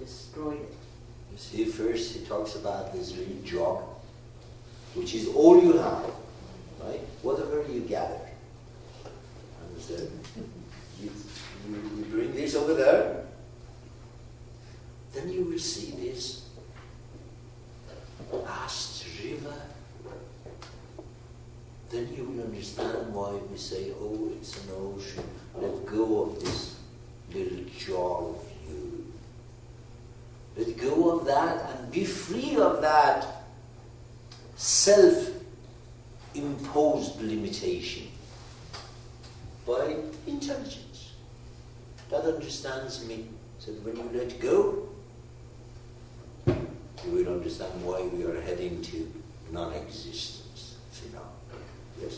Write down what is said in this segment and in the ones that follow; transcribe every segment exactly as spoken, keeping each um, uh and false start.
destroyed it. You see, first he talks about this little jog, which is all you have, right? Whatever you gather. Understand? You, you, you bring this over there, then you will see this vast river. Then you will understand why we say, oh, it's an ocean. Let go of this little jar of you. Let go of that and be free of that self-imposed limitation by intelligence that understands me. So when you let go, you will understand why we are heading to non-existence phenomena. Yes?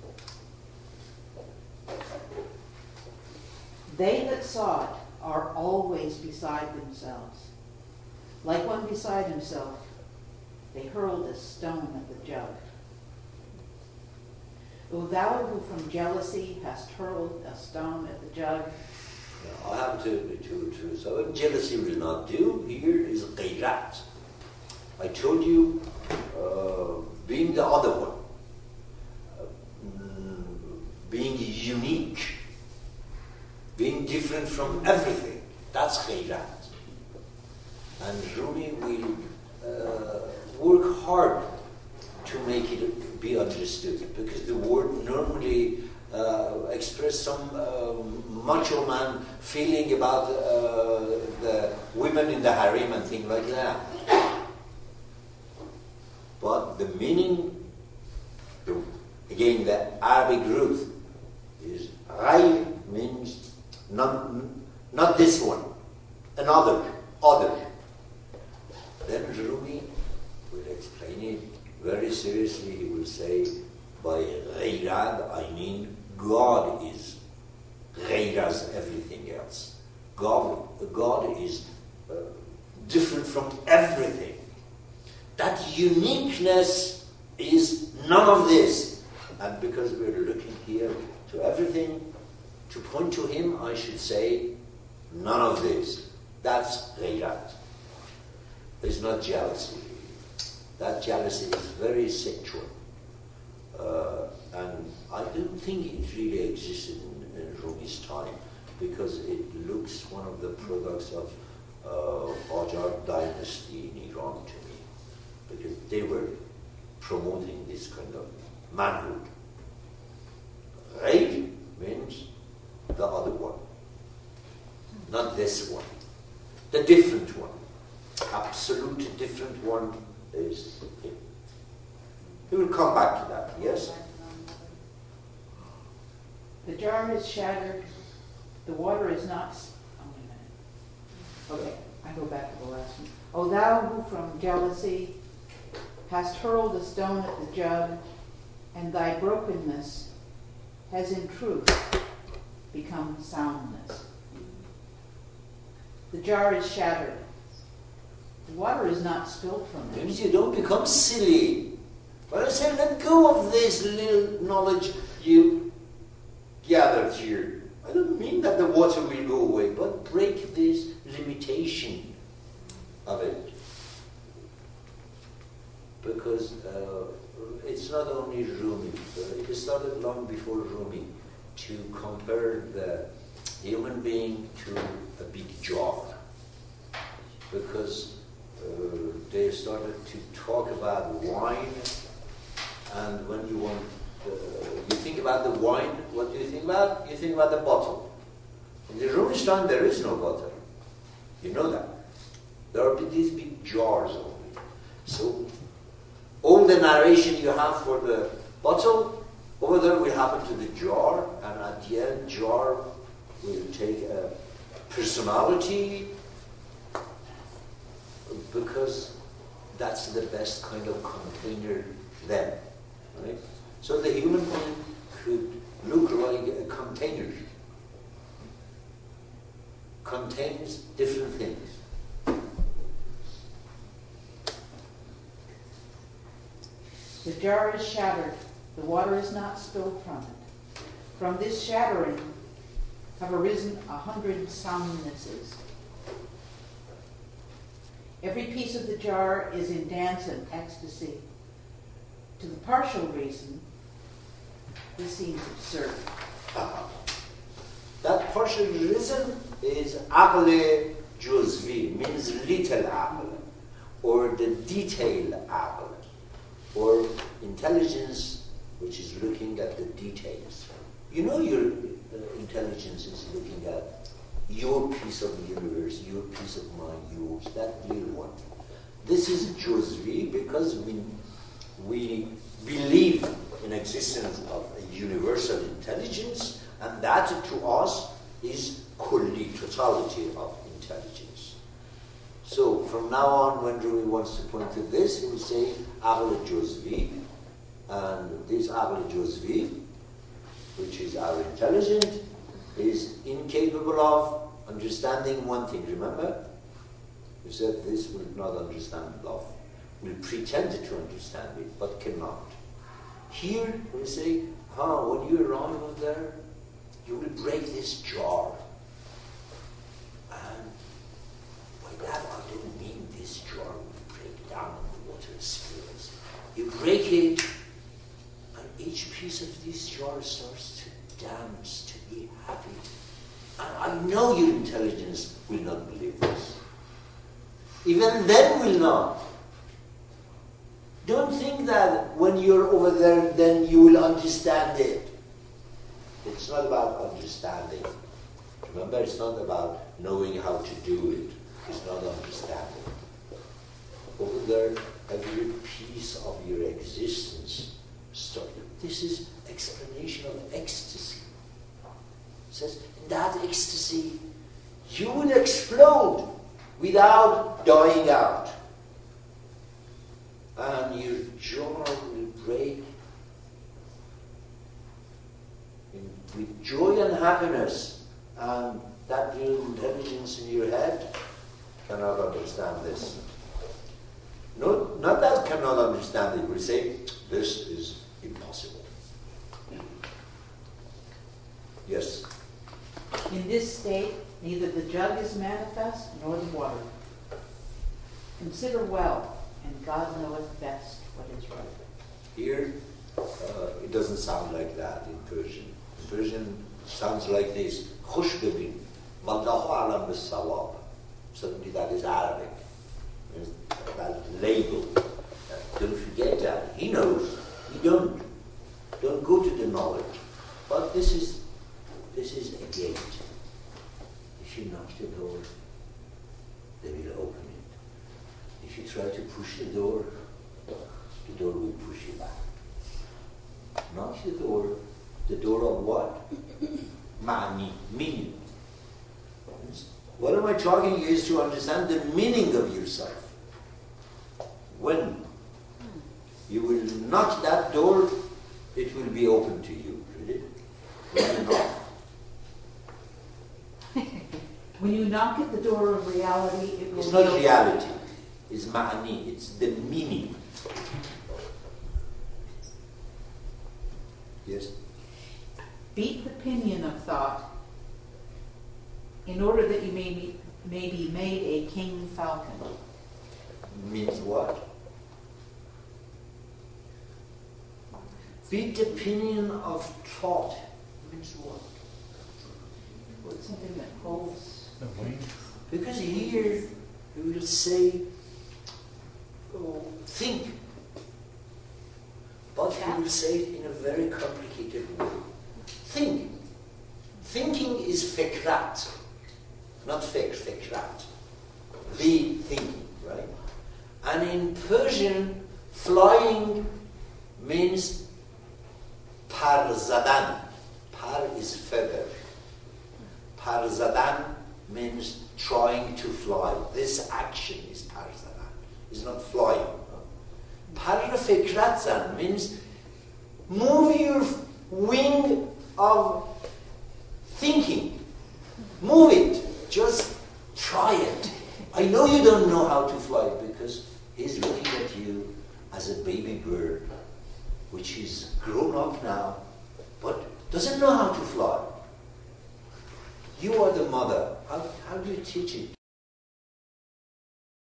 They that saw it are always beside themselves. Like one beside himself, they hurled a stone at the jug. O thou who from jealousy hast hurled a stone at the jug. Now, I have to, to, to, so what jealousy will not do here is ghayrat. I told you, uh, being the other one, uh, mm, being unique, being different from everything, that's ghayrat. And Rumi will uh, work hard to make it be understood, because the word normally uh, expresses some uh, macho man feeling about uh, the women in the harem and things like that. But the meaning, the, again, the Arabic root is ghayr means not, not this one, another, other. Then Rumi will explain it very seriously. He will say, by ghayrad, I mean God is ghayr as everything else. God, God is uh, different from everything. That uniqueness is none of this. And because we're looking here to everything, to point to him, I should say, none of this. That's ghayrat. It's not jealousy. That jealousy is very sexual. Uh, and I don't think it really existed in, in Rumi's time, because it looks one of the products of uh, Qajar dynasty in Iran to me, because they were promoting this kind of manhood. Ghayr means the other one, not this one, the different one. Absolutely different one is him. We will come back to that, yes? The jar is shattered, the water is not... Oh, wait a minute. Okay, I go back to the last one. O thou who from jealousy hast hurled a stone at the jug, and thy brokenness has in truth become soundness. The jar is shattered. The water is not spilled from it. Means you don't become silly. But I say, let go of this little knowledge you gathered here. I don't mean that the water will go away, but break this limitation of it. Because uh, it's not only Rumi, uh, it started long before Rumi to compare the human being to a big jar. Because Uh, they started to talk about wine, and when you want, uh, you think about the wine, what do you think about? You think about the bottle. In the Rumi's time, there is no bottle. You know that. There are these big jars only. So, all the narration you have for the bottle, over there will happen to the jar, and at the end, jar will take a personality, because that's the best kind of container then, right? So the human being could look like a container, contains different things. The jar is shattered, the water is not spilled from it. From this shattering have arisen a hundred soundnesses. Every piece of the jar is in dance and ecstasy. To the partial reason, this seems absurd. Uh-huh. That partial reason is aql juzvi, means little aql, or the detail aql, or intelligence which is looking at the details. You know your uh, intelligence is looking at your piece of the universe, your piece of mind, yours, that real one. This is juzvi because we, we believe in existence of a universal intelligence, and that to us is kulli, totality of intelligence. So from now on, when Rumi wants to point to this, he will say aql juzvi, and this aql juzvi, which is our intelligence, is incapable of understanding one thing. Remember? You said this will not understand love. Will pretend to understand it, but cannot. Here, we say, ah, when you arrive over there, you will break this jar. And by that, I didn't mean this jar will break down and the water spills. You break it, and each piece of this jar starts to dance, to be happy. And I know your intelligence will not believe this. Even then will not. Don't think that when you're over there, then you will understand it. It's not about understanding. Remember, it's not about knowing how to do it. It's not understanding. Over there, every piece of your existence started. This is explanation of ecstasy. It says, in that ecstasy, you will explode without dying out. And your jaw will break in, with joy and happiness. And that little intelligence in your head cannot understand this. No, not that cannot understand it. We say, this is impossible. Yes? In this state, neither the jug is manifest nor the water. Consider well, and God knoweth best what is right. Here, uh, it doesn't sound like that in Persian. In Persian, it sounds like this. Khush bibin, wallahu alam bis-sawab. Certainly that is Arabic. That label. Uh, don't forget that. He knows. You don't. Don't go to the knowledge. But this is, this is a gate. If you knock the door, they will open it. If you try to push the door, the door will push you back. Knock the door, the door of what? Ma'ani, meaning. What am I talking is to understand the meaning of yourself. When you will knock that door, it will be open to you. Really? When not. When you knock at the door of reality, it will It's be not open. reality. It's ma'ani. It's the meaning. Yes? Beat the pinion of thought in order that you may be, may be made a king falcon. Means what? Beat the pinion of thought. Means what? Well, it's something that holds. The wings. Because here you will say, oh, think. But you will say it in a very complicated way. Think. Thinking is fikrat, not fikr, fikrat. The thinking, right? And in Persian, flying means par zadan. Par is feather. Par zadan means trying to fly. This action is par zadan. It's not flying. Par fikrat zan means move your wing of thinking. Move it. Just try it. I know you don't know how to fly because he's looking at you as a baby bird, which is grown up now, but doesn't know how to fly. You are the mother. How, how do you teach it?